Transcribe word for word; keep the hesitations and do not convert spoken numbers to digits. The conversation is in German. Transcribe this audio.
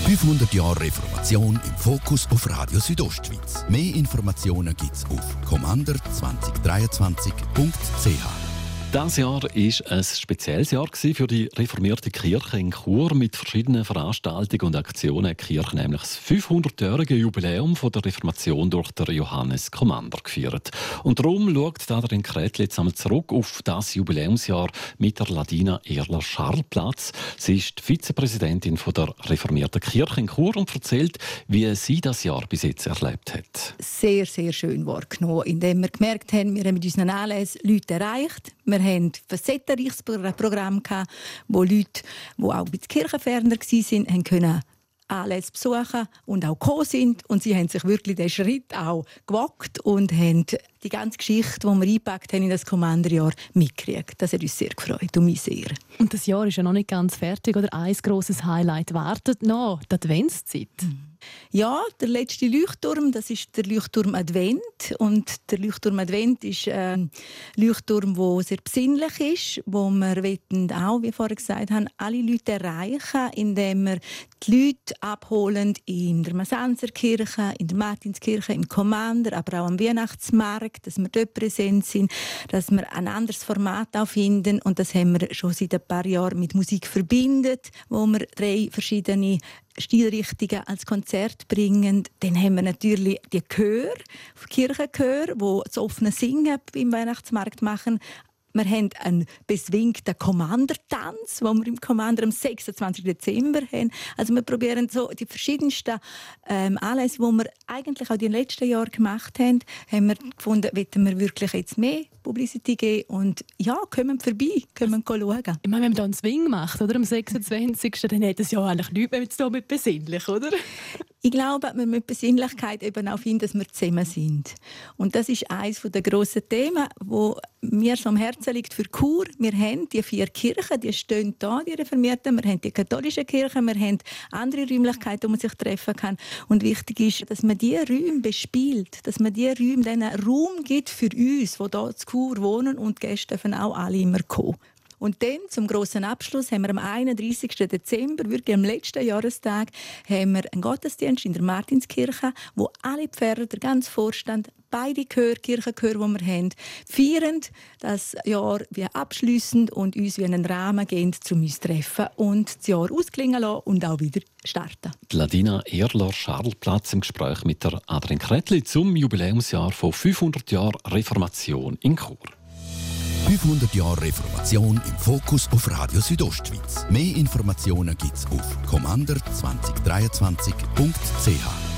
fünfhundert Jahre Reformation im Fokus auf Radio Südostschweiz. Mehr Informationen gibt's auf commander zwanzig dreiundzwanzig punkt c h. Dieses Jahr war ein spezielles Jahr für die reformierte Kirche in Chur. Mit verschiedenen Veranstaltungen und Aktionen hat die Kirche nämlich das fünfhundertjährige Jubiläum von der Reformation durch den Johannes Commander gefeiert. Und darum schaut Adrian Kretli jetzt einmal zurück auf das Jubiläumsjahr mit der Ladina Erler-Scharlplatz. Sie ist die Vizepräsidentin der reformierten Kirche in Chur und erzählt, wie sie das Jahr bis jetzt erlebt hat. Sehr, sehr schön wahrgenommen, indem wir gemerkt haben, wir haben mit unseren Anlässen Leute erreicht. Wir hatten ein facettenreiches Programm, wo Leute, die auch ein bisschen kirchenferner waren, können Anlässe besuchen und auch gekommen sind. Und sie haben sich wirklich diesen Schritt auch gewagt und haben die ganze Geschichte, die wir eingepackt haben in das Kommanderjahr, mitgekriegt. Das hat uns sehr gefreut und mich sehr. Und das Jahr ist ja noch nicht ganz fertig, oder? Ein grosses Highlight wartet noch, die Adventszeit. Mhm. Ja, der letzte Leuchtturm, das ist der Leuchtturm Advent. Und der Leuchtturm Advent ist ein Leuchtturm, der sehr besinnlich ist, wo wir auch, wie vorher gesagt haben, alle Leute erreichen, indem wir die Leute abholen in der Masanzerkirche, in der Martinskirche, im Commander, aber auch am Weihnachtsmarkt, dass wir dort präsent sind, dass wir ein anderes Format auch finden. Und das haben wir schon seit ein paar Jahren mit Musik verbindet, wo wir drei verschiedene Stilrichtungen als Konzert bringen. Dann haben wir natürlich die Chöre, Kirchenchöre, die das offene Singen im Weihnachtsmarkt machen. Wir haben einen beswingten Commander-Tanz, den wir im Commander am sechsundzwanzigsten Dezember haben. Also wir probieren so die verschiedensten ähm, Anlässe, die wir eigentlich auch in den letzten Jahren gemacht haben, haben wir gefunden, wollen wir wirklich jetzt mehr Publicity geben. Und ja, kommen vorbei, können schauen. Ich meine, wenn man da einen Swing macht, oder, am sechsundzwanzigsten dann hat es ja eigentlich nichts mehr zu tun mit besinnlich, oder? Ich glaube, dass wir mit Besinnlichkeit eben auch finden, dass wir zusammen sind. Und das ist eines der grossen Themen, wo mir so am Herzen liegt für Chur. Wir haben die vier Kirchen, die stehen da, die Reformierten. Wir haben die katholische Kirche, wir haben andere Räumlichkeiten, wo man sich treffen kann. Und wichtig ist, dass man diese Räume bespielt, dass man diese Räume einen Raum gibt für uns, die hier in Chur wohnen, und die Gäste dürfen auch alle immer kommen. Und dann, zum grossen Abschluss, haben wir am einunddreißigsten Dezember, wirklich am letzten Jahrestag, haben wir einen Gottesdienst in der Martinskirche, wo alle Pfarrer, der ganze Vorstand, beide Chöre, Kirchenchöre, die wir haben, feiern das Jahr wie abschliessend und uns wie einen Rahmen geben, um uns zu treffen und das Jahr ausklingen lassen und auch wieder starten. Die Ladina Erler-Scharlplatz im Gespräch mit der Adrian Kretli zum Jubiläumsjahr von fünfhundert Jahren Reformation in Chur. fünfhundert Jahre Reformation im Fokus auf Radio Südostschweiz. Mehr Informationen gibt's auf commander zwanzig dreiundzwanzig punkt c h.